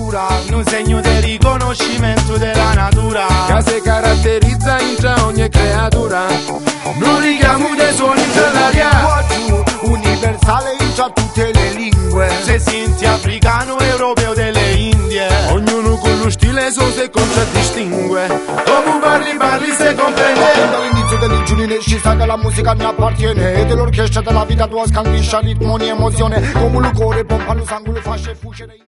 cultura, un segno di riconoscimento della natura, che si caratterizza in già ogni creatura. un richiamo dei suoni italiani, universale in già tutte le lingue, se senti africano, europeo delle Indie, Ognuno con lo stile suo se contraddistingue. come parli se comprende. Dall'inizio dell'ingiunile ci sa che la musica ne appartiene, e dell'orchestra della vita tua scandisce ritmo e emozione, come un cuore pompa lo sangue, lo fascia e fucile.